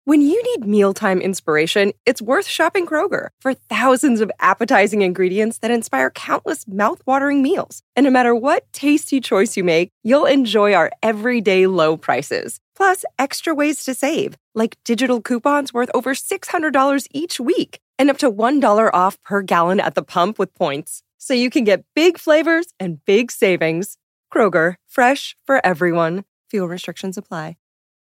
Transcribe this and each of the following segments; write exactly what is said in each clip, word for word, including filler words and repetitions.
When you need mealtime inspiration, it's worth shopping Kroger for thousands of appetizing ingredients that inspire countless mouth-watering meals. And no matter what tasty choice you make, you'll enjoy our everyday low prices. Plus, extra ways to save, like digital coupons worth over six hundred dollars each week and up to one dollar off per gallon at the pump with points. So you can get big flavors and big savings. Kroger, fresh for everyone. Fuel restrictions apply.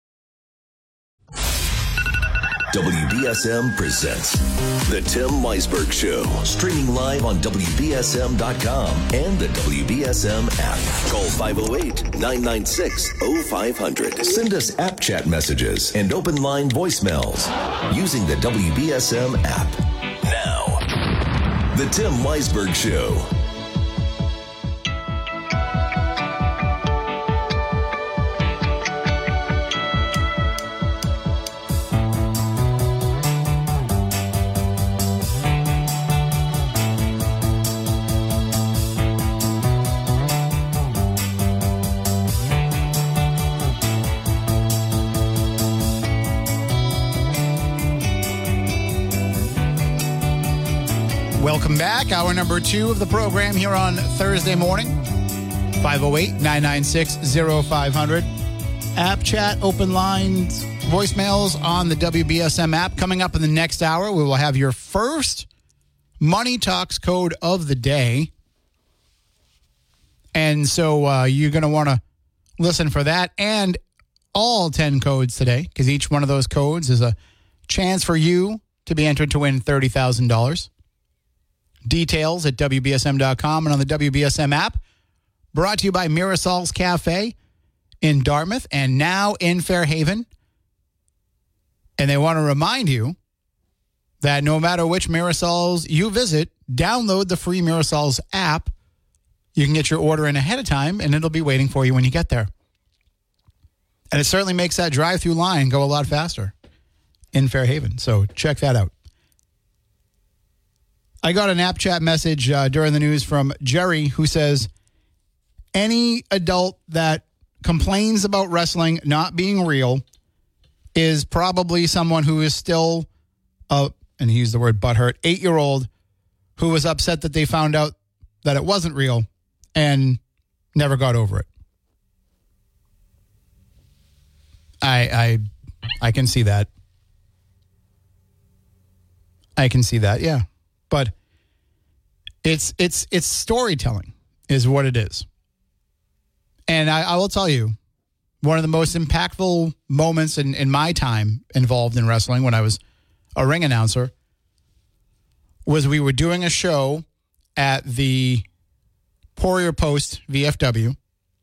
W B S M presents The Tim Weisberg Show, streaming live on W B S M dot com and the W B S M app. Call five oh eight, nine nine six, oh five hundred. Send us app chat messages and open line voicemails using the W B S M app. Now, The Tim Weisberg Show. Welcome back. Hour number two of the program here on Thursday morning. five oh eight, nine nine six, oh five hundred. App chat, open lines, voicemails on the W B S M app. Coming up in the next hour, we will have your first Money Talks code of the day. And so uh, you're going to want to listen for that and all ten codes today, because each one of those codes is a chance for you to be entered to win thirty thousand dollars. Details at W B S M dot com and on the W B S M app. Brought to you by Mirasol's Cafe in Dartmouth and now in Fairhaven. And they want to remind you that no matter which Mirasol's you visit, download the free Mirasol's app. You can get your order in ahead of time, and it'll be waiting for you when you get there. And it certainly makes that drive-through line go a lot faster in Fairhaven. So check that out. I got an app chat message uh, during the news from Jerry who says, any adult that complains about wrestling not being real is probably someone who is still, uh, and he used the word butthurt, eight-year-old who was upset that they found out that it wasn't real and never got over it. I I I can see that. I can see that, yeah. But it's it's it's storytelling is what it is. And I, I will tell you, one of the most impactful moments in, in my time involved in wrestling when I was a ring announcer was we were doing a show at the Poirier Post V F W.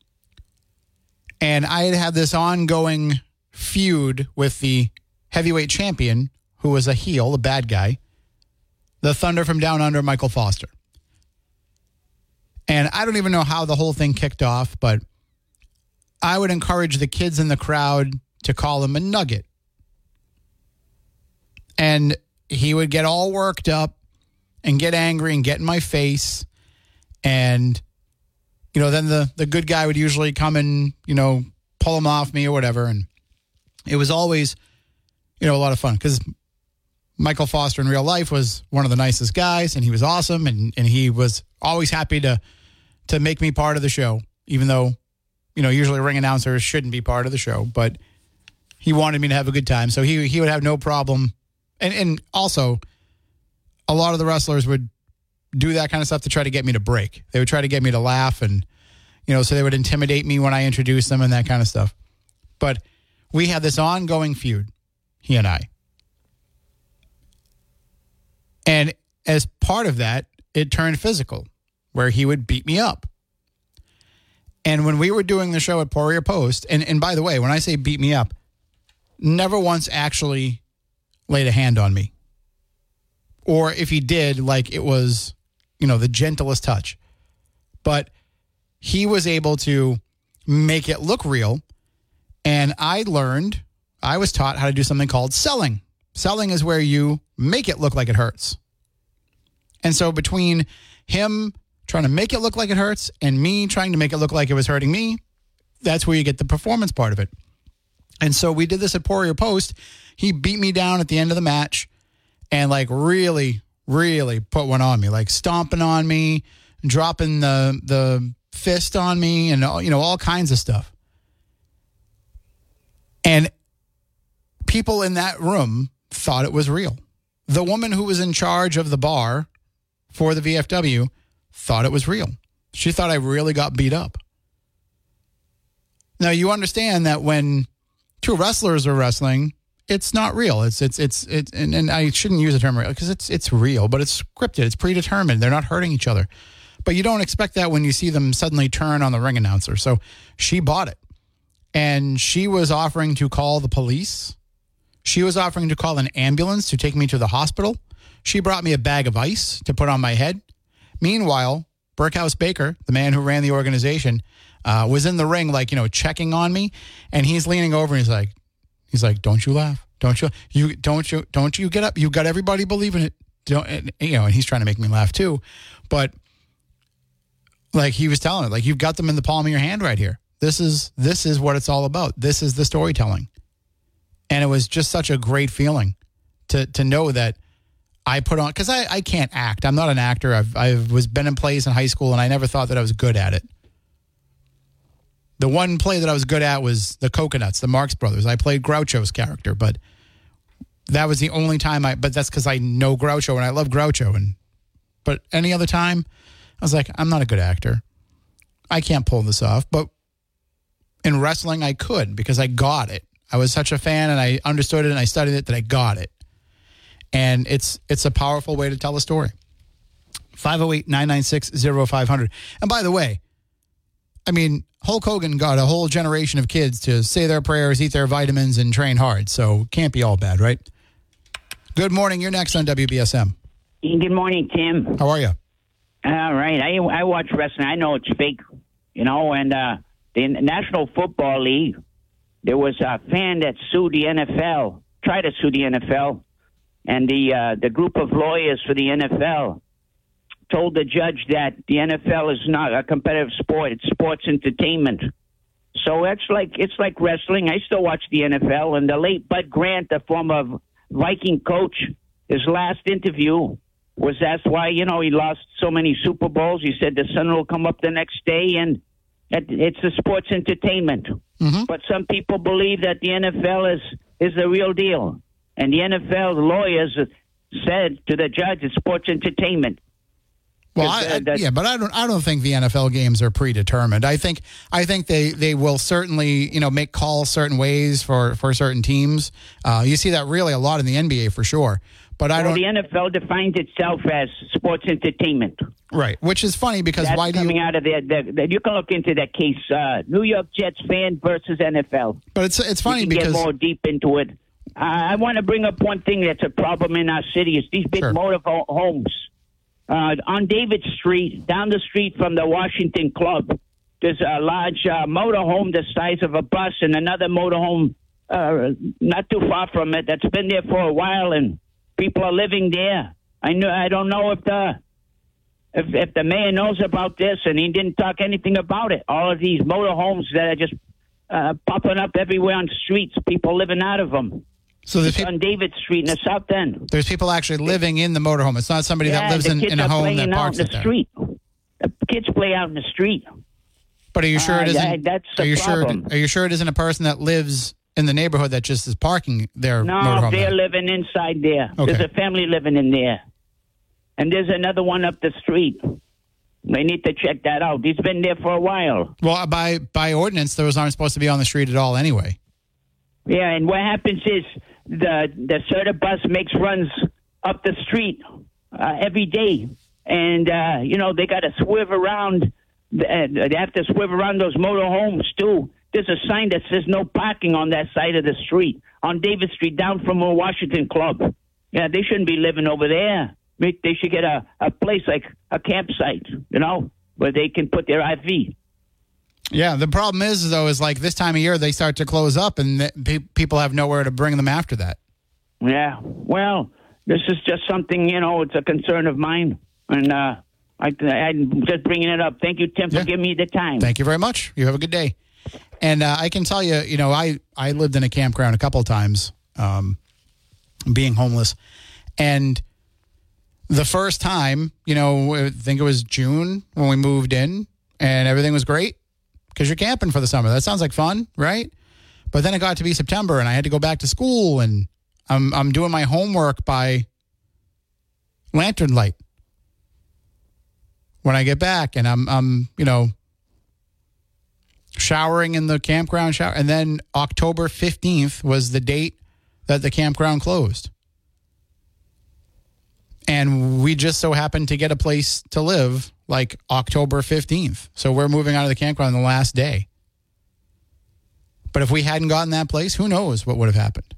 And I had had this ongoing feud with the heavyweight champion, who was a heel, a bad guy, the Thunder from Down Under, Michael Foster. And I don't even know how the whole thing kicked off, but I would encourage the kids in the crowd to call him a nugget. And he would get all worked up and get angry and get in my face. And, you know, then the, the good guy would usually come and, you know, pull him off me or whatever. And it was always, you know, a lot of fun because Michael Foster in real life was one of the nicest guys, and he was awesome, and, and he was always happy to to make me part of the show, even though, you know, usually ring announcers shouldn't be part of the show, but he wanted me to have a good time, so he he would have no problem. And, and also, a lot of the wrestlers would do that kind of stuff to try to get me to break. They would try to get me to laugh, and, you know, so they would intimidate me when I introduced them and that kind of stuff. But we had this ongoing feud, he and I. And as part of that, it turned physical, where he would beat me up. And when we were doing the show at Poirier Post, and, and by the way, when I say beat me up, never once actually laid a hand on me. Or if he did, like it was, you know, the gentlest touch. But he was able to make it look real. And I learned, I was taught how to do something called selling. Selling is where you make it look like it hurts. And so between him trying to make it look like it hurts and me trying to make it look like it was hurting me, that's where you get the performance part of it. And so we did this at Poirier Post, he beat me down at the end of the match and like really, really put one on me, like stomping on me, dropping the the fist on me, and you know all kinds of stuff. And people in that room thought it was real. The woman who was in charge of the bar for the V F W thought it was real. She thought I really got beat up. Now, you understand that when two wrestlers are wrestling, it's not real. It's, it's, it's, it's and, and I shouldn't use the term real because it's, it's real, but it's scripted. It's predetermined. They're not hurting each other. But you don't expect that when you see them suddenly turn on the ring announcer. So she bought it. And she was offering to call the police. She was offering to call an ambulance to take me to the hospital. She brought me a bag of ice to put on my head. Meanwhile, Burkhouse Baker, the man who ran the organization, uh, was in the ring, like, you know, checking on me. And he's leaning over and he's like, he's like, don't you laugh. Don't you, you, don't you, don't you get up. You got everybody believing it. Don't, and, you know, and he's trying to make me laugh too. But like he was telling it, like, you've got them in the palm of your hand right here. This is, this is what it's all about. This is the storytelling. And it was just such a great feeling to, to know that I put on, because I, I can't act. I'm not an actor. I've I was been in plays in high school, and I never thought that I was good at it. The one play that I was good at was the Coconuts, the Marx Brothers. I played Groucho's character, but that was the only time I, but that's because I know Groucho and I love Groucho. And, but any other time, I was like, I'm not a good actor. I can't pull this off. But in wrestling, I could because I got it. I was such a fan and I understood it and I studied it that I got it. And it's it's a powerful way to tell a story. five oh eight, nine nine six, oh five hundred. And by the way, I mean, Hulk Hogan got a whole generation of kids to say their prayers, eat their vitamins, and train hard. So can't be all bad, right? Good morning. You're next on W B S M. Good morning, Tim. How are you? All right. I I watch wrestling. I know it's fake, you know, and uh, the National Football League, there was a fan that sued the N F L, tried to sue the N F L. And the uh, the group of lawyers for the N F L told the judge that the N F L is not a competitive sport; it's sports entertainment. So that's like it's like wrestling. I still watch the N F L. And the late Bud Grant, the former Viking coach, his last interview was asked why you know he lost so many Super Bowls. He said the sun will come up the next day, and it's a sports entertainment. Mm-hmm. But some people believe that the N F L is is the real deal. And the N F L lawyers said to the judge, "It's sports entertainment." Well, I, I, yeah, but I don't. I don't think the N F L games are predetermined. I think. I think they, they will certainly, you know, make calls certain ways for, for certain teams. Uh, you see that really a lot in the N B A for sure. But I well, don't. The N F L defines itself as sports entertainment. Right, which is funny because That's why do coming you? out of there, the, the, you can look into that case, uh, New York Jets fan versus N F L. But it's it's funny you can because get more deep into it. Uh, I want to bring up one thing that's a problem in our city is these big Sure. motor homes. Uh, on David Street, down the street from the Washington Club, there's a large uh, motor home the size of a bus and another motor home uh, not too far from it that's been there for a while, and people are living there. I know. I don't know if the if, if the mayor knows about this, and he didn't talk anything about it. All of these motor homes that are just uh, popping up everywhere on streets, people living out of them. So there's, on David Street in the South End. There's people actually living in the motorhome. It's not somebody yeah, that lives in, in a home that parks in it the there. Street. The kids play out in the street. But are you sure uh, it isn't? Yeah, that's the are you problem. sure? Are you sure it isn't a person that lives in the neighborhood that just is parking their no, motorhome? they're there? living inside there. Okay. There's a family living in there, and there's another one up the street. They need to check that out. He's been there for a while. Well, by by ordinance, those aren't supposed to be on the street at all, anyway. Yeah, and what happens is the the Serta bus makes runs up the street uh, every day, and uh, you know they got to swerve around. They have to swerve around those motor homes too. There's a sign that says no parking on that side of the street on David Street, down from a Washington Club. Yeah, they shouldn't be living over there. They should get a, a place like a campsite, you know, where they can put their I V. Yeah, the problem is, though, is like this time of year, they start to close up and the, pe- people have nowhere to bring them after that. Yeah, well, this is just something, you know, it's a concern of mine. And uh, I, I'm just bringing it up. Thank you, Tim, for Yeah. giving me the time. Thank you very much. You have a good day. And uh, I can tell you, you know, I, I lived in a campground a couple of times. Um, being homeless. And the first time, you know, I think it was June when we moved in and everything was great because you're camping for the summer. That sounds like fun, right? But then it got to be September and I had to go back to school and I'm I'm doing my homework by lantern light when I get back, and I'm I'm you know showering in the campground shower, and then October fifteenth was the date that the campground closed, and we just so happened to get a place to live like October fifteenth, so we're moving out of the campground the last day. But if we hadn't gotten that place, who knows what would have happened.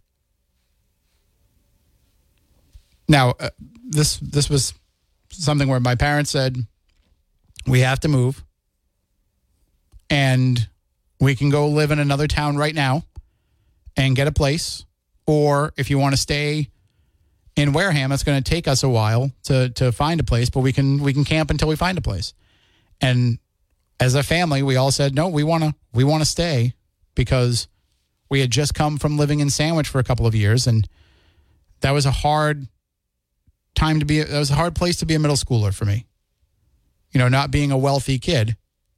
Now, uh, this this was something where my parents said, we have to move, and we can go live in another town right now and get a place. Or if you want to stay in Wareham, it's going to take us a while to to find a place, but we can we can camp until we find a place. And as a family, we all said, no, we want to we want to stay because we had just come from living in Sandwich for a couple of years, and that was a hard time to be, that was a hard place to be a middle schooler for me. You know, not being a wealthy kid.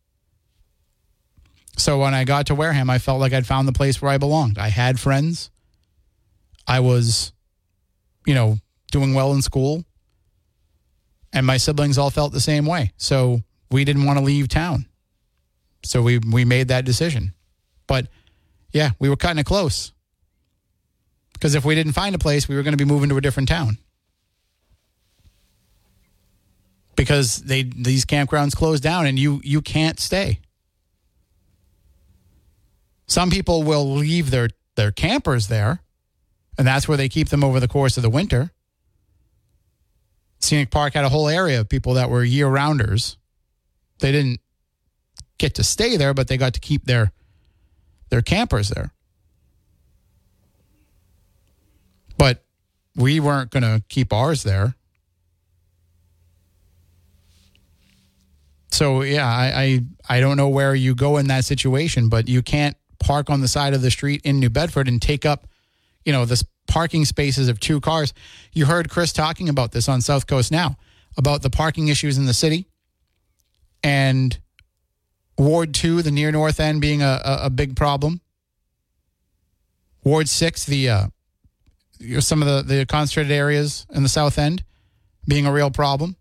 So when I got to Wareham, I felt like I'd found the place where I belonged. I had friends. I was, you know, doing well in school. And my siblings all felt the same way. So we didn't want to leave town. So we, we made that decision. But yeah, we were cutting it close. Because if we didn't find a place, we were going to be moving to a different town. Because they these campgrounds closed down and you you can't stay. Some people will leave their, their campers there, and that's where they keep them over the course of the winter. Scenic Park had a whole area of people that were year-rounders. They didn't get to stay there, but they got to keep their their campers there. But we weren't going to keep ours there. So, yeah, I, I I don't know where you go in that situation, but you can't park on the side of the street in New Bedford and take up, you know, this parking spaces of two cars. You heard Chris talking about this on South Coast Now, about the parking issues in the city. And Ward two, the near north end, being a, a, a big problem. Ward six, the uh, some of the, the concentrated areas in the south end being a real problem.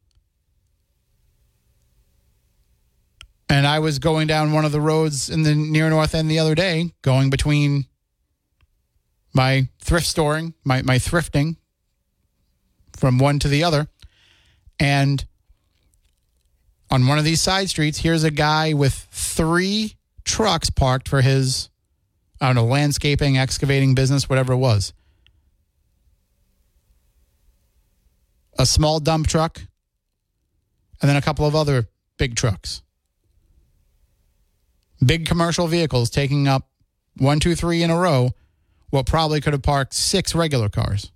And I was going down one of the roads in the near north end the other day, going between my thrift storing, my, my thrifting from one to the other. And on one of these side streets, here's a guy with three trucks parked for his, I don't know, landscaping, excavating business, whatever it was. A small dump truck, and then a couple of other big trucks. Big commercial vehicles taking up one, two, three in a row, what probably could have parked six regular cars.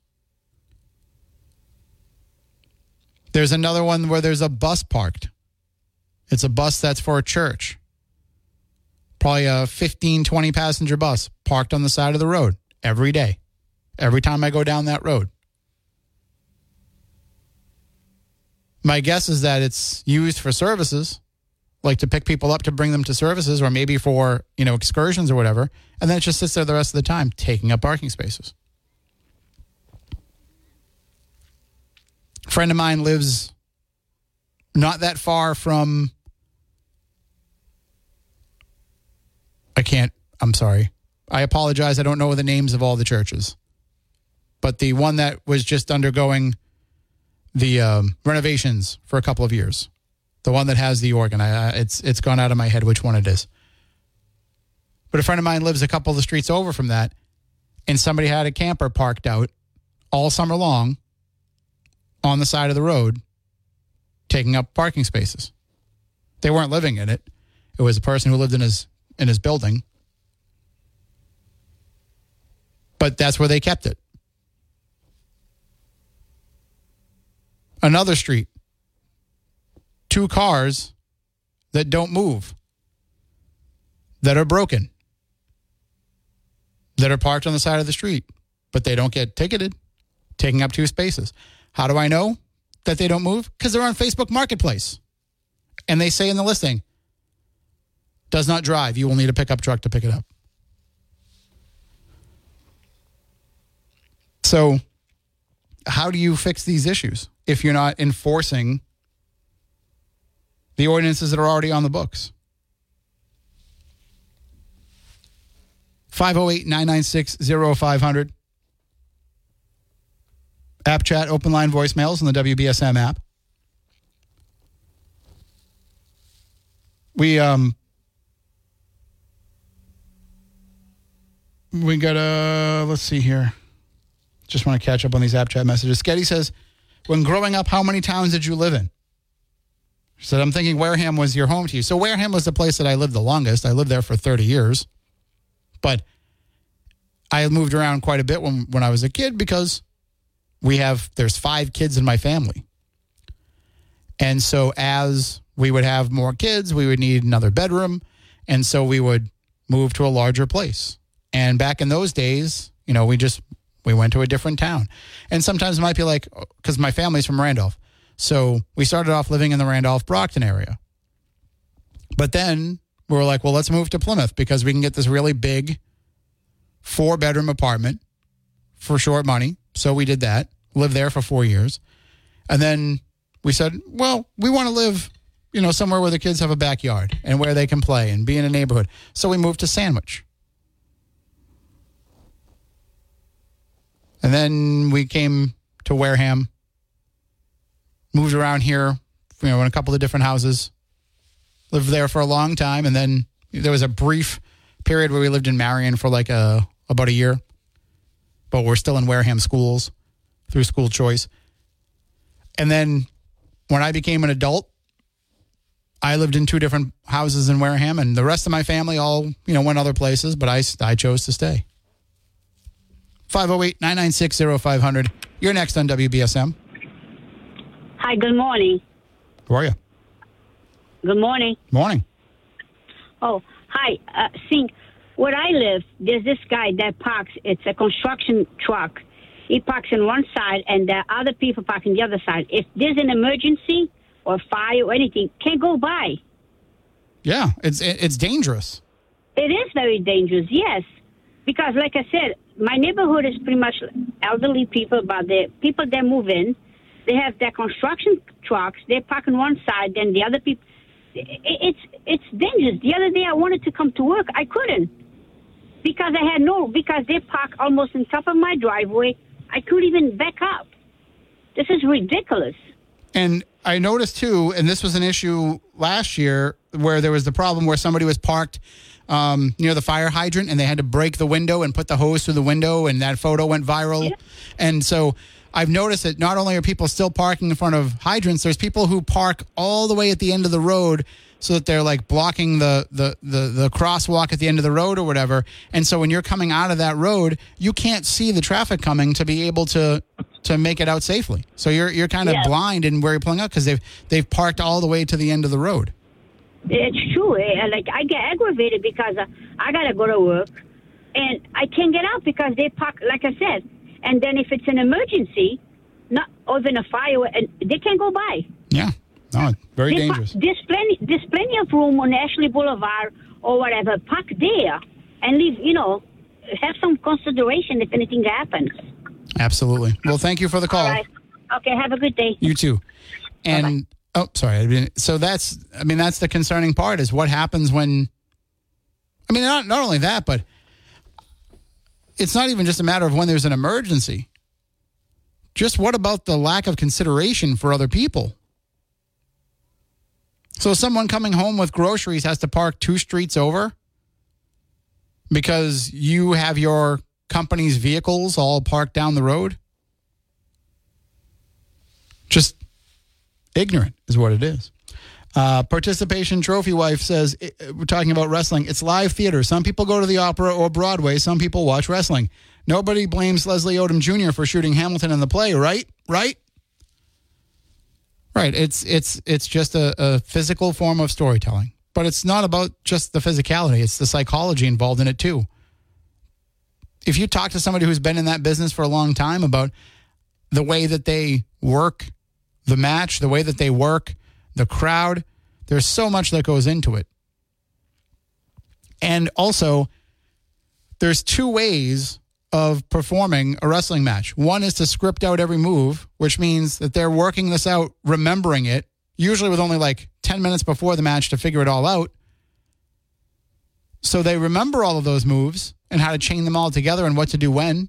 There's another one where there's a bus parked. It's a bus that's for a church. Probably a fifteen, twenty passenger bus parked on the side of the road every day. Every time I go down that road. My guess is that it's used for services, like to pick people up to bring them to services, or maybe for, you know, excursions or whatever. And then it just sits there the rest of the time, taking up parking spaces. A friend of mine lives not that far from, I can't, I'm sorry. I apologize. I don't know the names of all the churches. But the one that was just undergoing the um, renovations for a couple of years. The one that has the organ. I, I, it's it's gone out of my head which one it is. But a friend of mine lives a couple of the streets over from that, and somebody had a camper parked out all summer long on the side of the road, taking up parking spaces. They weren't living in it. It was a person who lived in his in his building. But that's where they kept it. Another street. Two cars that don't move, that are broken, that are parked on the side of the street, but they don't get ticketed. taking up two spaces. How do I know that they don't move? Because they're on Facebook Marketplace. And they say in the listing, does not drive. You will need a pickup truck to pick it up. So how do you fix these issues if you're not enforcing the ordinances that are already on the books? five oh eight, nine nine six, oh five hundred. App chat, open line voicemails in the W B S M app. We, um, we got a, let's see here. Just want to catch up on these app chat messages. Sketty says, when growing up, how many towns did you live in? She said, I'm thinking Wareham was your home to you. So Wareham was the place that I lived the longest. I lived there for thirty years. But I moved around quite a bit when, when I was a kid because we have, there's five kids in my family. And so as we would have more kids, we would need another bedroom. And so we would move to a larger place. And back in those days, you know, we just, we went to a different town. And sometimes it might be like, because my family's from Randolph. So we started off living in the Randolph-Brockton area. But then we were like, well, let's move to Plymouth because we can get this really big four-bedroom apartment for short money. So we did that, lived there for four years. And then we said, well, we want to live, you know, somewhere where the kids have a backyard and where they can play and be in a neighborhood. So we moved to Sandwich. And then we came to Wareham, moved around here, you know, in a couple of different houses, lived there for a long time. And then there was a brief period where we lived in Marion for like a, about a year. But we're still in Wareham schools through school choice. And then when I became an adult, I lived in two different houses in Wareham, and the rest of my family all, you know, went other places, but I, I chose to stay. five oh eight, nine nine six, oh five hundred. You're next on W B S M. Hi, good morning. Who are you? Good morning. Morning. Oh, hi. Uh, see, where I live, there's this guy that parks. It's a construction truck. He parks on one side, and the other people park on the other side. If there's an emergency or fire or anything, can't go by. Yeah, it's it's dangerous. It is very dangerous, yes. Because, like I said, my neighborhood is pretty much elderly people, but the people that move in, they have their construction trucks. They park on one side, then the other people. It's it's dangerous. The other day I wanted to come to work. I couldn't because I had no, because they park almost on top of my driveway. I couldn't even back up. This is ridiculous. And I noticed, too, and this was an issue last year where there was the problem where somebody was parked um, near the fire hydrant and they had to break the window and put the hose through the window, and that photo went viral. Yeah. And so I've noticed that not only are people still parking in front of hydrants, there's people who park all the way at the end of the road so that they're like blocking the, the, the, the crosswalk at the end of the road or whatever. And so when you're coming out of that road, you can't see the traffic coming to be able to to make it out safely. So you're you're kind of yeah. blind in where you're pulling up because they've they've parked all the way to the end of the road. It's true. Like I get aggravated because uh, I gotta go to work and I can't get out because they park, like I said. And then if it's an emergency, not or even a fire, and they can't go by. Yeah, no, very they dangerous. Park, there's plenty, there's plenty of room on Ashley Boulevard or whatever. Park there and leave. You know, have some consideration if anything happens. Absolutely. Well, thank you for the call. All right. Okay. Have a good day. You too. And Bye-bye. oh, sorry. I mean, so that's, I mean, that's the concerning part is what happens when. I mean, not not only that, but it's not even just a matter of when there's an emergency. Just what about the lack of consideration for other people? So someone coming home with groceries has to park two streets over because you have your company's vehicles all parked down the road? Just ignorant is what it is. Uh, participation trophy wife says, we're talking about wrestling. It's live theater. Some people go to the opera or Broadway. Some people watch wrestling. Nobody blames Leslie Odom Junior for shooting Hamilton in the play, right? Right? Right. It's it's it's just a, a physical form of storytelling. But it's not about just the physicality. It's the psychology involved in it, too. If you talk to somebody who's been in that business for a long time about the way that they work the match, the way that they work the crowd. There's so much that goes into it. And also, there's two ways of performing a wrestling match. One is to script out every move, which means that they're working this out, remembering it, usually with only like ten minutes before the match to figure it all out. So they remember all of those moves and how to chain them all together and what to do when,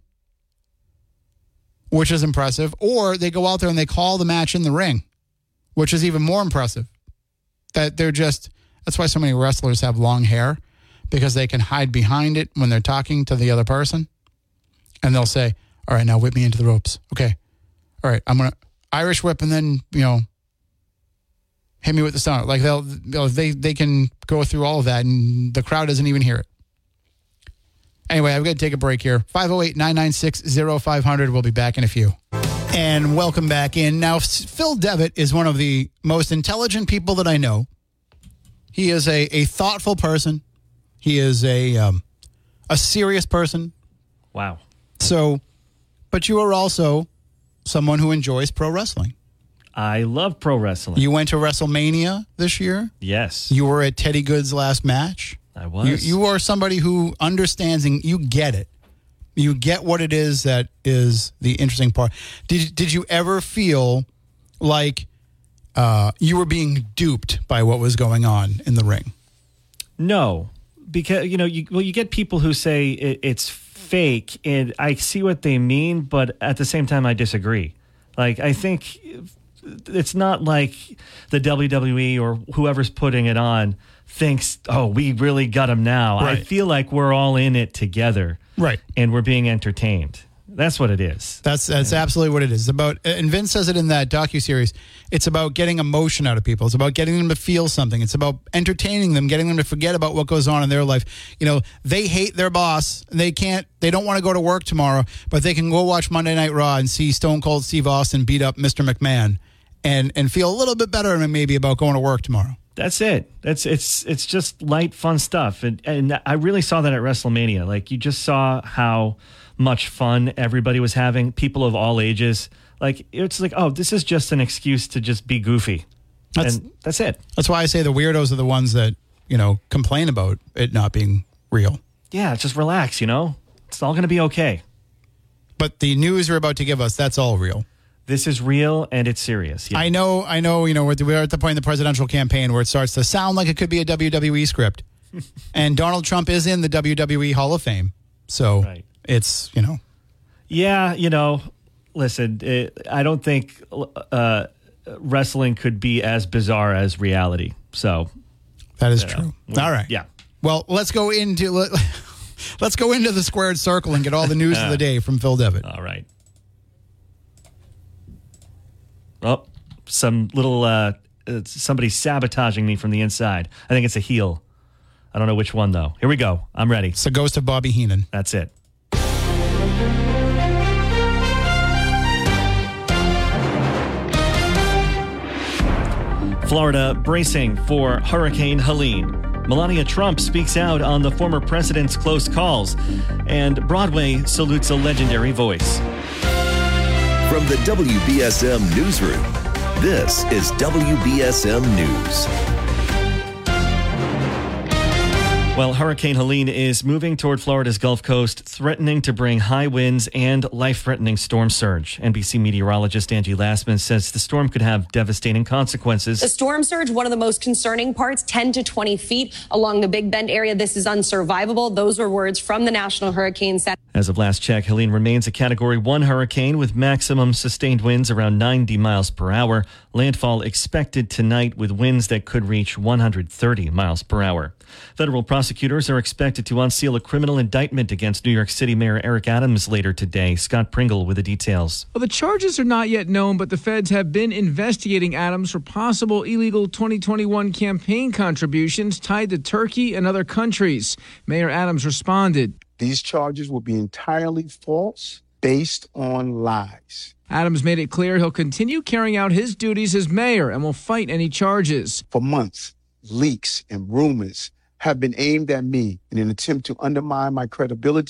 which is impressive. Or they go out there and they call the match in the ring, which is even more impressive. That they're just, that's why so many wrestlers have long hair, because they can hide behind it when they're talking to the other person. And they'll say, all right, now whip me into the ropes. Okay. All right, I'm going to Irish whip and then, you know, hit me with the stunner. Like they'll, they'll, they they can go through all of that and the crowd doesn't even hear it. Anyway, I've got to take a break here. five oh eight, nine nine six, oh five hundred. We'll be back in a few. And welcome back in. Now, Phil Devitt is one of the most intelligent people that I know. He is a, a thoughtful person. He is a um, a serious person. Wow. So, but you are also someone who enjoys pro wrestling. I love pro wrestling. You went to WrestleMania this year? Yes. You were at Teddy Good's last match? I was. You, you are somebody who understands and you get it. You get what it is that is the interesting part. Did did you ever feel like uh, you were being duped by what was going on in the ring? No, because you know, you, well, you get people who say it, it's fake, and I see what they mean, but at the same time, I disagree. Like, I think it's not like the W W E or whoever's putting it on thinks, oh, we really got him now. Right. I feel like we're all in it together. Right. And we're being entertained. That's what it is. That's that's yeah. absolutely what it is. It's about, and Vince says it in that docuseries, it's about getting emotion out of people. It's about getting them to feel something. It's about entertaining them, getting them to forget about what goes on in their life. You know, they hate their boss. They can't, they don't want to go to work tomorrow, but they can go watch Monday Night Raw and see Stone Cold Steve Austin beat up Mister McMahon and, and feel a little bit better maybe about going to work tomorrow. That's it. That's it's it's just light, fun stuff. And and I really saw that at WrestleMania. Like, you just saw how much fun everybody was having, people of all ages. Like, it's like, oh, this is just an excuse to just be goofy. That's, and that's it. That's why I say the weirdos are the ones that, you know, complain about it not being real. Yeah, just relax, you know? It's all going to be okay. But the news you're about to give us, that's all real. This is real and it's serious. Yeah. I know, I know, you know, we're at the point in the presidential campaign where it starts to sound like it could be a W W E script. And Donald Trump is in the W W E Hall of Fame. So right. It's, you know. Yeah, you know, listen, it, I don't think uh, wrestling could be as bizarre as reality. So. That is true. Know, all right. Yeah. Well, let's go into, let, let's go into the squared circle and get all the news of the day from Phil Devitt. All right. Oh, some little uh, uh, somebody sabotaging me from the inside. I think it's a heel. I don't know which one, though. Here we go. I'm ready. It's the ghost of Bobby Heenan. That's it. Florida bracing for Hurricane Helene. Melania Trump speaks out on the former president's close calls. And Broadway salutes a legendary voice. From the W B S M Newsroom, this is W B S M News. Well, Hurricane Helene is moving toward Florida's Gulf Coast, threatening to bring high winds and life-threatening storm surge. N B C meteorologist Angie Lastman says the storm could have devastating consequences. The storm surge, one of the most concerning parts, ten to twenty feet along the Big Bend area. This is unsurvivable. Those were words from the National Hurricane Center. As of last check, Helene remains a Category one hurricane with maximum sustained winds around ninety miles per hour. Landfall expected tonight with winds that could reach one hundred thirty miles per hour. Federal prosecutors are expected to unseal a criminal indictment against New York City Mayor Eric Adams later today. Scott Pringle with the details. Well, the charges are not yet known, but the feds have been investigating Adams for possible illegal twenty twenty-one campaign contributions tied to Turkey and other countries. Mayor Adams responded. These charges will be entirely false, based on lies. Adams made it clear he'll continue carrying out his duties as mayor and will fight any charges. For months, leaks and rumors have been aimed at me in an attempt to undermine my credibility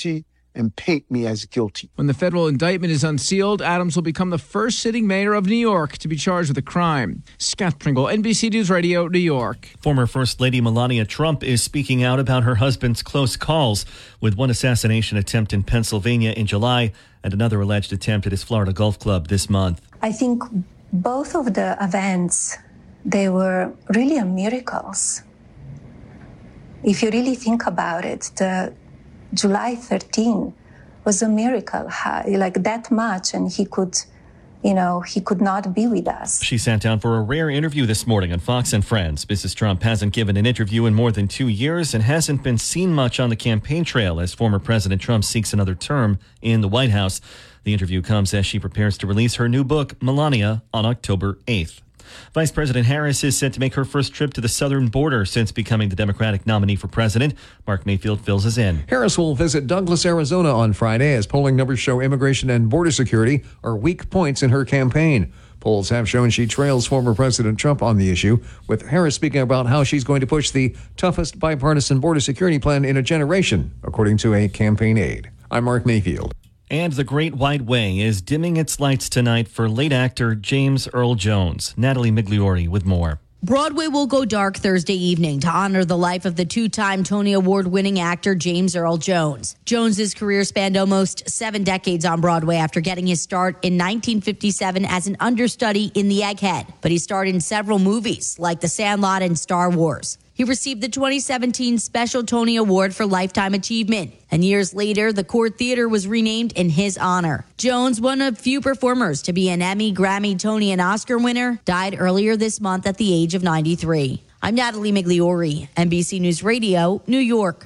and paint me as guilty. When the federal indictment is unsealed, Adams will become the first sitting mayor of New York to be charged with a crime. Scott Pringle, N B C News Radio, New York. Former First Lady Melania Trump is speaking out about her husband's close calls with one assassination attempt in Pennsylvania in July and another alleged attempt at his Florida golf club this month. I think both of the events, they were really miracles. If you really think about it, the July thirteenth was a miracle, how, like that much, and he could, you know, he could not be with us. She sat down for a rare interview this morning on Fox and Friends. Missus Trump hasn't given an interview in more than two years and hasn't been seen much on the campaign trail as former President Trump seeks another term in the White House. The interview comes as she prepares to release her new book, Melania, on October eighth. Vice President Harris is set to make her first trip to the southern border since becoming the Democratic nominee for president. Mark Mayfield fills us in. Harris will visit Douglas, Arizona on Friday as polling numbers show immigration and border security are weak points in her campaign. Polls have shown she trails former President Trump on the issue, with Harris speaking about how she's going to push the toughest bipartisan border security plan in a generation, according to a campaign aide. I'm Mark Mayfield. And the Great White Way is dimming its lights tonight for late actor James Earl Jones. Natalie Migliori with more. Broadway will go dark Thursday evening to honor the life of the two-time Tony Award-winning actor James Earl Jones. Jones's career spanned almost seven decades on Broadway after getting his start in nineteen fifty-seven as an understudy in The Egghead. But he starred in several movies like The Sandlot and Star Wars. He received the twenty seventeen Special Tony Award for Lifetime Achievement. And years later, the Court Theater was renamed in his honor. Jones, one of few performers to be an Emmy, Grammy, Tony, and Oscar winner, died earlier this month at the age of ninety-three. I'm Natalie Migliori, N B C News Radio, New York.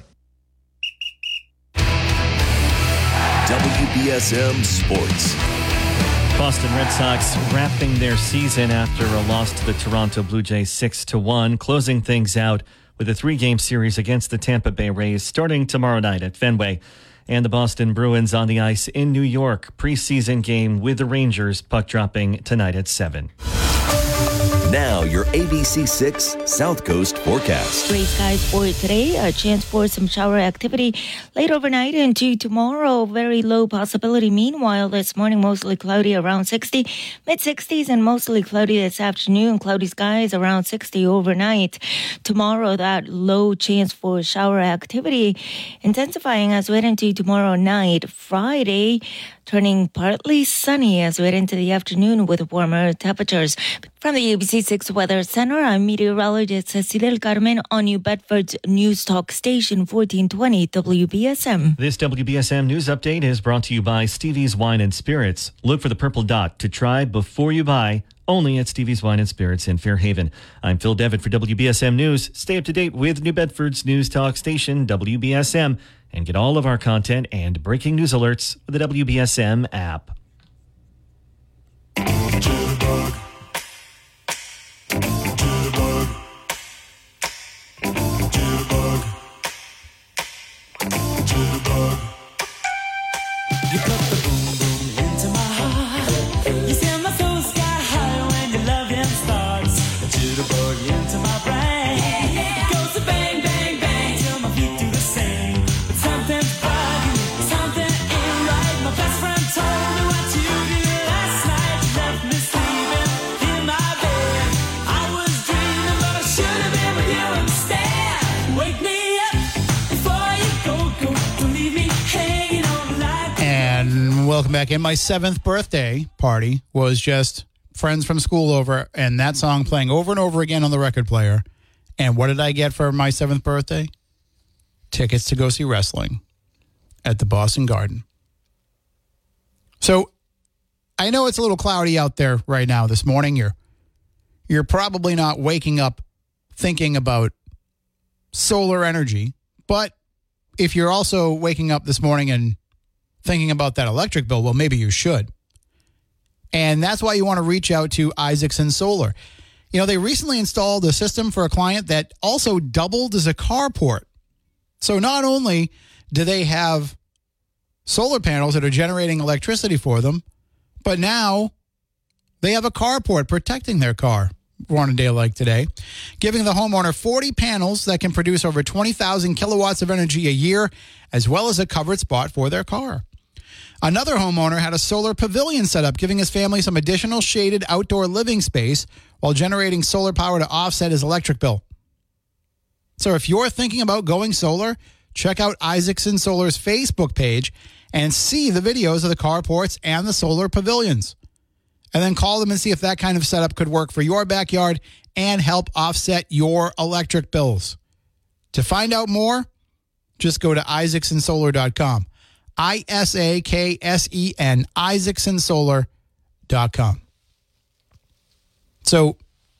W B S M Sports. Boston Red Sox wrapping their season after a loss to the Toronto Blue Jays six to one, closing things out with a three-game series against the Tampa Bay Rays starting tomorrow night at Fenway. And the Boston Bruins on the ice in New York. Preseason game with the Rangers, puck dropping tonight at seven. Now, your A B C six South Coast forecast. Gray skies for today. A chance for some shower activity late overnight into tomorrow. Very low possibility. Meanwhile, this morning, mostly cloudy around sixty. mid-sixties and mostly cloudy this afternoon. Cloudy skies around sixty overnight. Tomorrow, that low chance for shower activity intensifying as we head into tomorrow night. Friday, turning partly sunny as we head into the afternoon with warmer temperatures. From the A B C six Weather Center, I'm meteorologist Cecile Carmen on New Bedford's News Talk Station fourteen twenty W B S M. This W B S M News Update is brought to you by Stevie's Wine and Spirits. Look for the purple dot to try before you buy, only at Stevie's Wine and Spirits in Fairhaven. I'm Phil Devitt for W B S M News. Stay up to date with New Bedford's News Talk Station, W B S M, and get all of our content and breaking news alerts with the W B S M app. You put the boom boom into my heart. You send my soul sky high when your loving starts. A jitterbug into my brain. Yeah, yeah. It goes to bang, bang, bang till my feet do the same. But something's bugging, something ain't right. My best friend told me what you did last night. You left me sleeping in my bed. I was dreaming, but I should have been with you instead. Wake me up before you go, go. Don't leave me hanging on the line. And welcome back in. My seventh birthday party was just friends from school over and that song playing over and over again on the record player. And what did I get for my seventh birthday? Tickets to go see wrestling at the Boston Garden. So I know it's a little cloudy out there right now this morning. You're, you're probably not waking up thinking about solar energy. But if you're also waking up this morning and thinking about that electric bill, well, maybe you should. And that's why you want to reach out to Isaacson Solar. You know, they recently installed a system for a client that also doubled as a carport. So not only do they have solar panels that are generating electricity for them, but now they have a carport protecting their car. We're on a day like today, giving the homeowner forty panels that can produce over twenty thousand kilowatts of energy a year, as well as a covered spot for their car. Another homeowner had a solar pavilion set up, giving his family some additional shaded outdoor living space while generating solar power to offset his electric bill. So if you're thinking about going solar, check out Isaacson Solar's Facebook page and see the videos of the carports and the solar pavilions. And then call them and see if that kind of setup could work for your backyard and help offset your electric bills. To find out more, just go to isaacson solar dot com. I S A K S E N, isaacson solar dot com. So,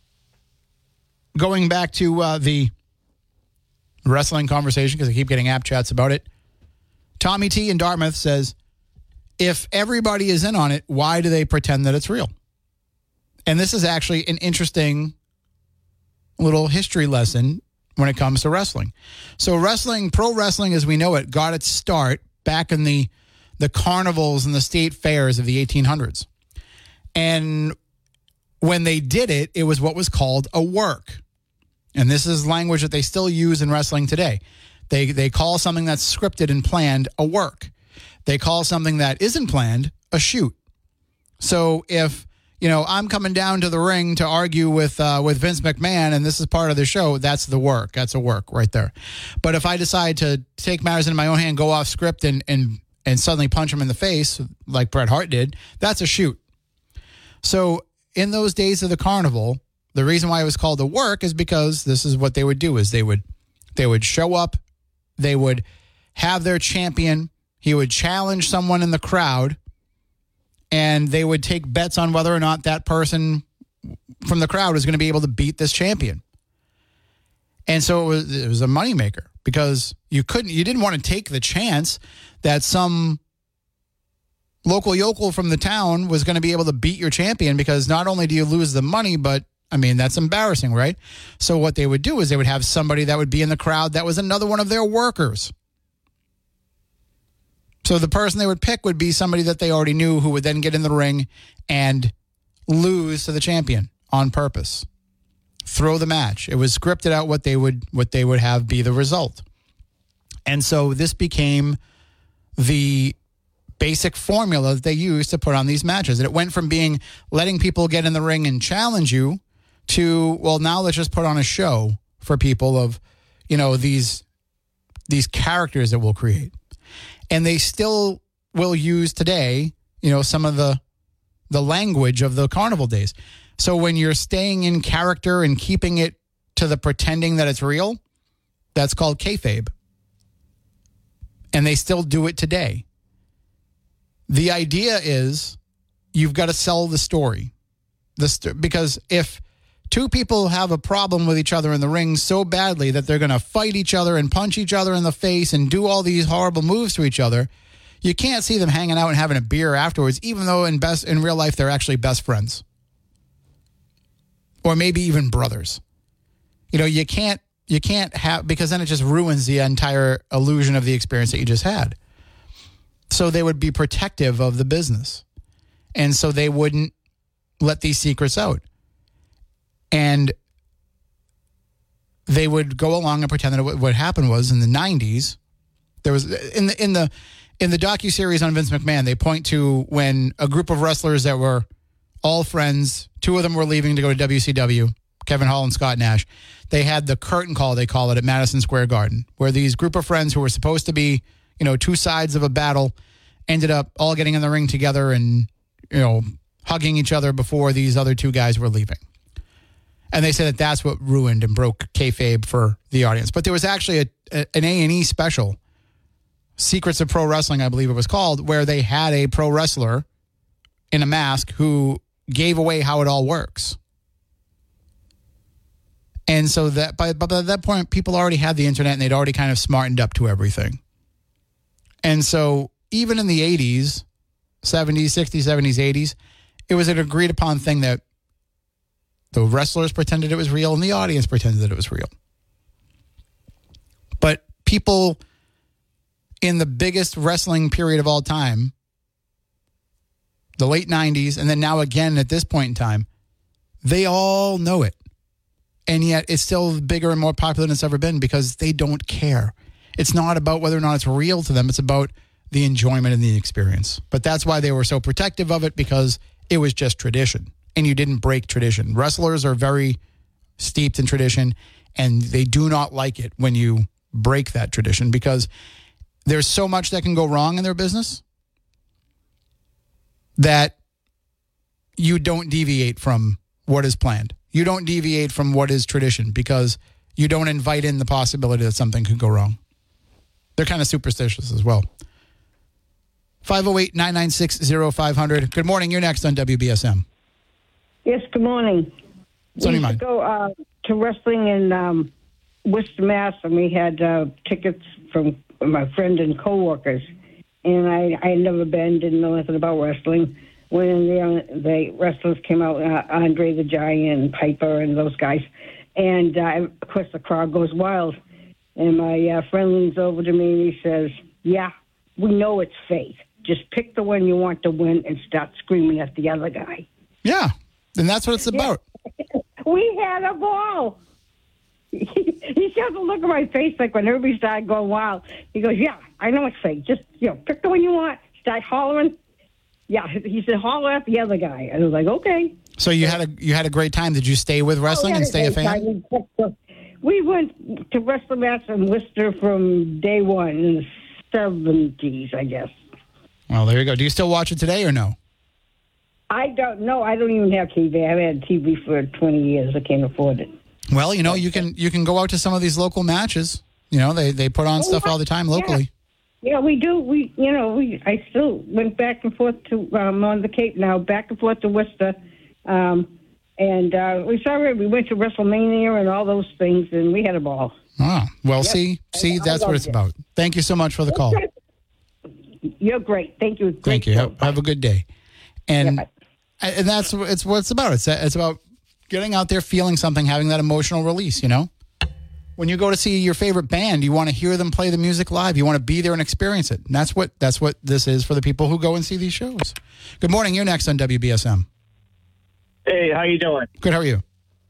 going back to uh, the wrestling conversation, because I keep getting app chats about it, Tommy T in Dartmouth says, if everybody is in on it, why do they pretend that it's real? And this is actually an interesting little history lesson when it comes to wrestling. So wrestling, pro wrestling as we know it, got its start back in the, the carnivals and the state fairs of the eighteen hundreds. And when they did it, it was what was called a work. And this is language that they still use in wrestling today. They they call something that's scripted and planned a work. They call something that isn't planned a shoot. So if, you know, I'm coming down to the ring to argue with uh, with Vince McMahon and this is part of the show, that's the work. That's a work right there. But if I decide to take matters into my own hand, go off script and and and suddenly punch him in the face like Bret Hart did, that's a shoot. So in those days of the carnival, the reason why it was called a work is because this is what they would do is they would they would show up, they would have their champion. He would challenge someone in the crowd, and they would take bets on whether or not that person from the crowd was going to be able to beat this champion. And so it was, it was a moneymaker because you couldn't, you didn't want to take the chance that some local yokel from the town was going to be able to beat your champion, because not only do you lose the money, but I mean, that's embarrassing, right? So what they would do is they would have somebody that would be in the crowd that was another one of their workers. So the person they would pick would be somebody that they already knew, who would then get in the ring and lose to the champion on purpose. Throw the match. It was scripted out what they would what they would have be the result. And so this became the basic formula that they used to put on these matches. And it went from being letting people get in the ring and challenge you to, well, now let's just put on a show for people of, you know, these these characters that we'll create. And they still will use today, you know, some of the the language of the carnival days. So when you're staying in character and keeping it to the pretending that it's real, that's called kayfabe. And they still do it today. The idea is you've got to sell the story. The st- because if two people have a problem with each other in the ring so badly that they're going to fight each other and punch each other in the face and do all these horrible moves to each other, you can't see them hanging out and having a beer afterwards, even though in best in real life they're actually best friends. Or maybe even brothers. You know, you can't you can't have, because then it just ruins the entire illusion of the experience that you just had. So they would be protective of the business. And so they wouldn't let these secrets out. And they would go along and pretend that what happened was in the nineties, there was in the in the in the docuseries on Vince McMahon, they point to when a group of wrestlers that were all friends, two of them were leaving to go to W C W, Kevin Hall and Scott Nash. They had the curtain call, they call it, at Madison Square Garden, where these group of friends who were supposed to be, you know, two sides of a battle ended up all getting in the ring together and, you know, hugging each other before these other two guys were leaving. And they said that that's what ruined and broke kayfabe for the audience. But there was actually a, a, an A and E special, Secrets of Pro Wrestling, I believe it was called, where they had a pro wrestler in a mask who gave away how it all works. And so that by, by that point, people already had the internet and they'd already kind of smartened up to everything. And so even in the eighties, seventies, sixties, seventies, eighties, it was an agreed upon thing that the wrestlers pretended it was real and the audience pretended that it was real. But people in the biggest wrestling period of all time, the late nineties, and then now again at this point in time, They all know it. And yet it's still bigger and more popular than it's ever been because they don't care. It's not about whether or not it's real to them. It's about the enjoyment and the experience. But that's why they were so protective of it, because it was just tradition. And you didn't break tradition. Wrestlers are very steeped in tradition, and they do not like it when you break that tradition, because there's so much that can go wrong in their business that you don't deviate from what is planned. You don't deviate from what is tradition because you don't invite in the possibility that something could go wrong. They're kind of superstitious as well. five oh eight, nine nine six, oh five hundred. Good morning. You're next on W B S M. Yes, good morning. What's on we your used mind? to go uh, to wrestling in um, Worcester, Mass, and we had uh, tickets from my friend and coworkers. And I I had never been, didn't know anything about wrestling. When the, uh, the wrestlers came out, uh, Andre the Giant, Piper, and those guys. And, uh, of course, the crowd goes wild. And my uh, friend leans over to me and he says, yeah, we know it's fake. Just pick the one you want to win and start screaming at the other guy. Yeah, and that's what it's about. We had a ball. He doesn't look at my face like when everybody started going wild. He goes, yeah, I know it's fake. Just, you know, pick the one you want. Start hollering. Yeah, he said, holler at the other guy. And I was like, okay. So you had a you had a great time. Did you stay with wrestling Oh, and stay a fan? fan? We went to wrestling match in Worcester from day one in the seventies, I guess. Well, there you go. Do you still watch it today or no? I don't know. I don't even have T V. I've had T V for twenty years. I can't afford it. Well, you know, you can you can go out to some of these local matches. You know, they, they put on Oh, stuff all the time locally. Yeah, we do. We, you know, we. I still went back and forth to um, on the Cape now, back and forth to Worcester, um, and uh, we saw it. We went to WrestleMania and all those things, and we had a ball. Ah, well, Yep. see, see, I that's what loved it's it. about. Thank you so much for the call. You're great. Thank you. Great Thank you. show. Have, have a good day. And and that's it's what it's about. It's it's about getting out there, feeling something, having that emotional release. You know, when you go to see your favorite band, you want to hear them play the music live. You want to be there and experience it. And that's what that's what this is for the people who go and see these shows. Good morning. You're next on W B S M. Hey, how you doing? Good. How are you?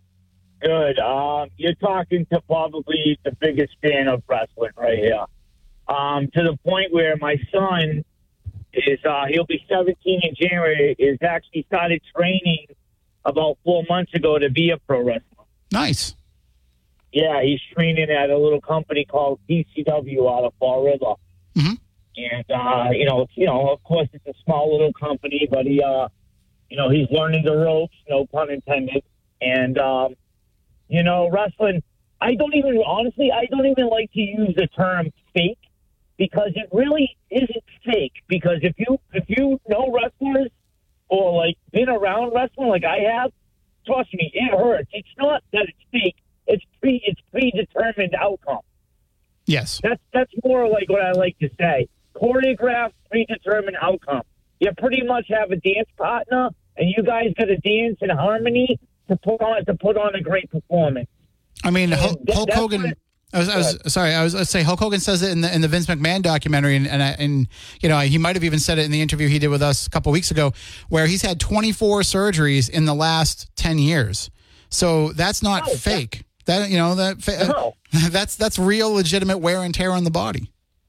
Good. Um, you're talking to probably the biggest fan of wrestling right here. Um, to the point where my son is, uh, he'll be seventeen in January, is actually started training about four months ago to be a pro wrestler. Nice. Yeah, he's training at a little company called P C W out of Fall River. Mm-hmm. And, uh, you know, you know, of course it's a small little company, but he, uh, you know, he's learning the ropes, no pun intended. And, um, you know, wrestling, I don't even, honestly, I don't even like to use the term fake because it really isn't fake. Because if you, if you know wrestlers or, like, been around wrestling like I have, trust me, it hurts. It's not that it's fake. It's pre, it's predetermined outcome. Yes. That's, that's more like what I like to say. Choreographed, predetermined outcome. You pretty much have a dance partner, and you guys got to dance in harmony to put on to put on a great performance. I mean, Hulk, that- Hulk that's Hogan. what- I was, I was sorry. I was going to say Hulk Hogan says it in the in the Vince McMahon documentary, and and, I, and you know he might have even said it in the interview he did with us a couple weeks ago, where he's had twenty-four surgeries in the last ten years. So that's not fake. That you know that fa- No. that's that's real, legitimate wear and tear on the body.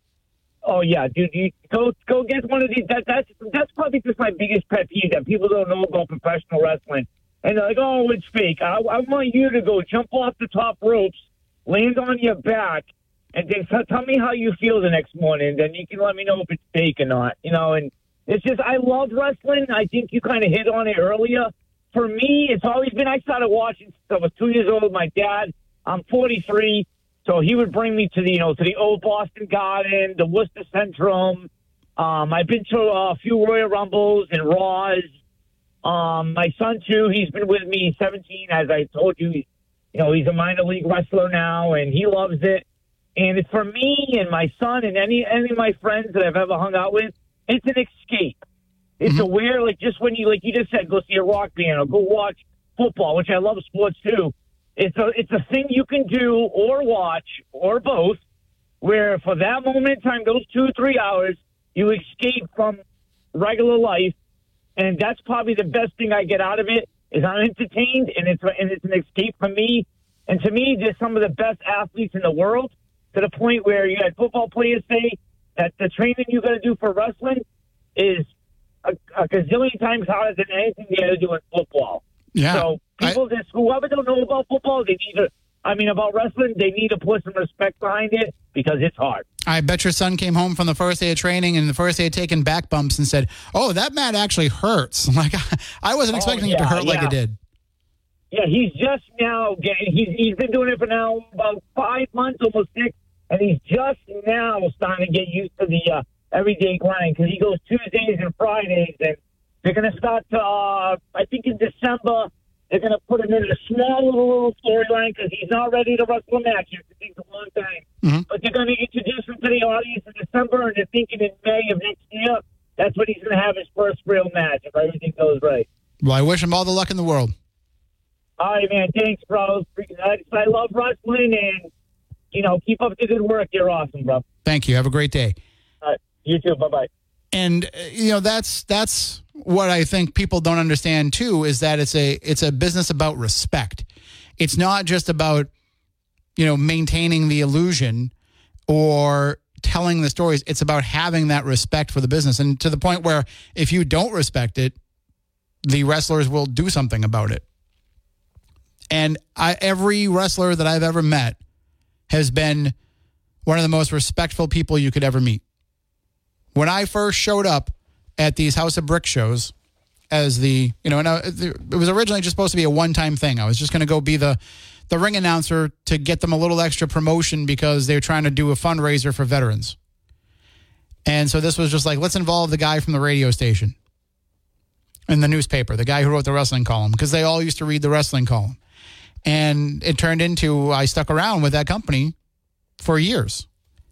Oh yeah, dude, you go go get one of these. That, that's that's probably just my biggest pet peeve that people don't know about professional wrestling, and they're like, "Oh, it's fake." I, I want you to go jump off the top ropes, land on your back, and then t- tell me how you feel the next morning. Then you can let me know if it's fake or not. You know, and it's just I love wrestling. I think you kind of hit on it earlier. For me, it's always been. I started watching since I was two years old. My dad, I'm forty-three. So he would bring me to the, you know, to the old Boston Garden, the Worcester Centrum. Um, I've been to a few Royal Rumbles and Raws. Um, my son too, he's been with me seventeen, as I told you. He's, you know, he's a minor league wrestler now, and he loves it. And it's for me and my son and any any of my friends that I've ever hung out with, it's an escape. It's Mm-hmm. a where, like, just when you, like you just said, go see a rock band or go watch football, which I love sports too. It's a it's a thing you can do or watch or both, where for that moment in time, those two three hours, you escape from regular life, and that's probably the best thing I get out of it. is I'm entertained, and it's and it's an escape for me. And to me, they're some of the best athletes in the world, to the point where you had football players say that the training you got to do for wrestling is a, a gazillion times harder than anything they got to do in football. Yeah. So people that whoever don't know about football, they need to. I mean, about wrestling, they need to put some respect behind it because it's hard. I bet your son came home from the first day of training and the first day had taken back bumps and said, "Oh, that mat actually hurts." Like I wasn't expecting oh, yeah, it to hurt yeah. like it did. Yeah, he's just now getting. He's he's been doing it for now about five months, almost six, and he's just now starting to get used to the uh, everyday grind because he goes Tuesdays and Fridays, and they're going to start to. Uh, I think in December. They're going to put him in a small little, little storyline because he's not ready to wrestle a match. It takes a long time. Mm-hmm. But they're going to introduce him to the audience in December, and they're thinking in May of next year, that's when he's going to have his first real match if everything goes right. Well, I wish him all the luck in the world. All right, man. Thanks, bro. I, I love wrestling, and, you know, keep up the good work. You're awesome, bro. Thank you. Have a great day. All right. You too. Bye-bye. And, uh, you know, that's that's what I think people don't understand, too, is that it's a it's a business about respect. It's not just about, you know, maintaining the illusion or telling the stories. It's about having that respect for the business. And to the point where if you don't respect it, the wrestlers will do something about it. And I, every wrestler that I've ever met has been one of the most respectful people you could ever meet. When I first showed up at these House of Brick shows as the, you know, and I, it was originally just supposed to be a one-time thing. I was just going to go be the, the ring announcer to get them a little extra promotion because they were trying to do a fundraiser for veterans. And so this was just like, let's involve the guy from the radio station and the newspaper, the guy who wrote the wrestling column, because they all used to read the wrestling column. And it turned into, I stuck around with that company for years.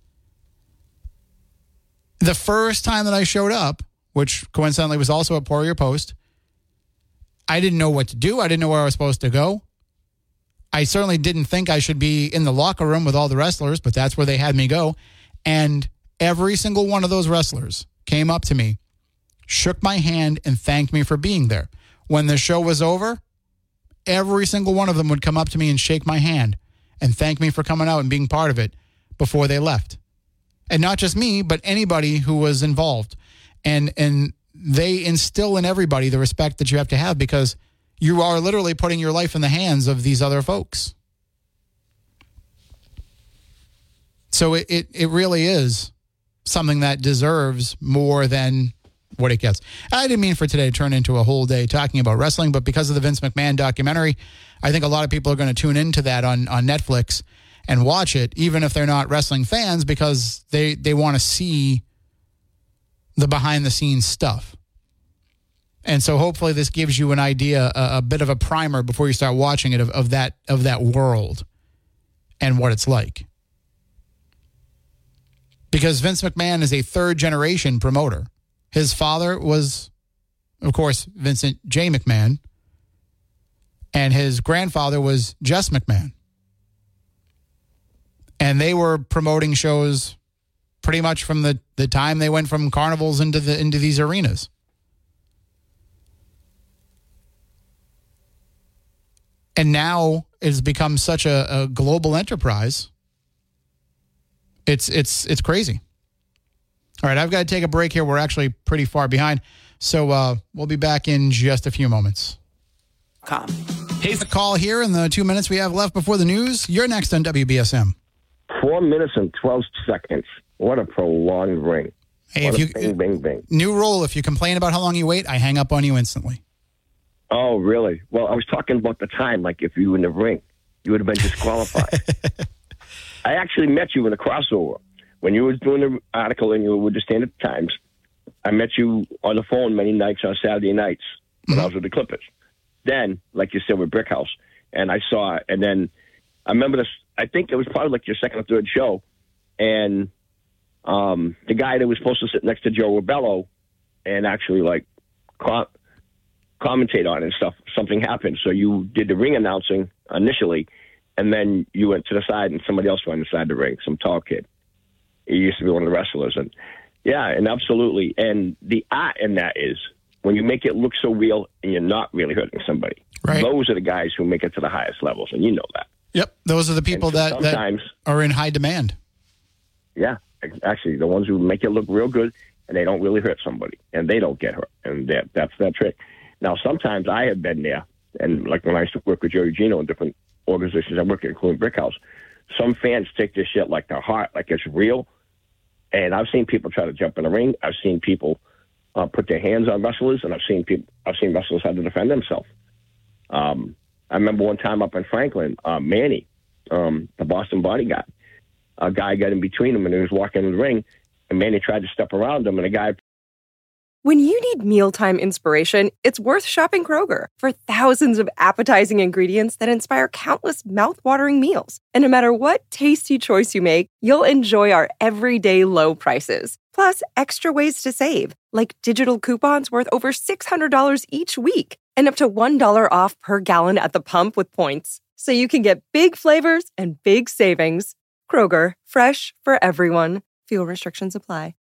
The first time that I showed up, which coincidentally was also at Poirier Post, I didn't know what to do. I didn't know where I was supposed to go. I certainly didn't think I should be in the locker room with all the wrestlers, but that's where they had me go. And every single one of those wrestlers came up to me, shook my hand, and thanked me for being there. When the show was over, every single one of them would come up to me and shake my hand and thank me for coming out and being part of it before they left. And not just me, but anybody who was involved. And and they instill in everybody the respect that you have to have because you are literally putting your life in the hands of these other folks. So it, it, it really is something that deserves more than what it gets. I didn't mean for today to turn into a whole day talking about wrestling, but because of the Vince McMahon documentary, I think a lot of people are going to tune into that on, on Netflix and watch it, even if they're not wrestling fans, because they, they want to see the behind-the-scenes stuff. And so hopefully this gives you an idea, a, a bit of a primer before you start watching it of, of that of that world and what it's like. Because Vince McMahon is a third-generation promoter. His father was, of course, Vincent J. McMahon, and his grandfather was Jess McMahon. And they were promoting shows pretty much from the, the time they went from carnivals into the into these arenas. And now it's become such a, a global enterprise. It's it's it's crazy. All right, I've got to take a break here. We're actually pretty far behind. So uh, we'll be back in just a few moments. Com. Hey, the call here in the two minutes we have left before the news. You're next on W B S M. Four minutes and twelve seconds. What a prolonged ring. Hey, what if a you bing, bing, bing. New rule, if you complain about how long you wait, I hang up on you instantly. Oh, really? Well, I was talking about the time, like if you were in the ring, you would have been disqualified. I actually met you in the crossover. When you were doing the article and you were with the Standard Times, I met you on the phone many nights on Saturday nights when mm-hmm. I was with the Clippers. Then, like you said, with Brick House, and I saw it, and then I remember this, I think it was probably like your second or third show, and um, the guy that was supposed to sit next to Joe Ribello and actually, like, com- commentate on it and stuff, something happened. So you did the ring announcing initially, and then you went to the side and somebody else went inside the ring, some tall kid. He used to be one of the wrestlers. And yeah, and absolutely. And the art in that is when you make it look so real and you're not really hurting somebody. Right. Those are the guys who make it to the highest levels, and you know that. Yep. Those are the people And so that, that sometimes- are in high demand. Yeah, ex- actually, the ones who make it look real good, and they don't really hurt somebody, and they don't get hurt, and that, that's that trick. Now, sometimes I have been there, and like when I used to work with Joe Eugenio in different organizations I work at, including Brick House, some fans take this shit like their heart, like it's real. And I've seen people try to jump in the ring. I've seen people uh, put their hands on wrestlers, and I've seen people. I've seen wrestlers have to defend themselves. Um, I remember one time up in Franklin, uh, Manny, um, the Boston bodyguard, a guy got in between him, and he was walking in the ring, and Manny tried to step around him, and the guy. When you need mealtime inspiration, it's worth shopping Kroger for thousands of appetizing ingredients that inspire countless mouthwatering meals. And no matter what tasty choice you make, you'll enjoy our everyday low prices. Plus, extra ways to save, like digital coupons worth over six hundred dollars each week and up to one dollar off per gallon at the pump with points. So you can get big flavors and big savings. Kroger, fresh for everyone. Fuel restrictions apply.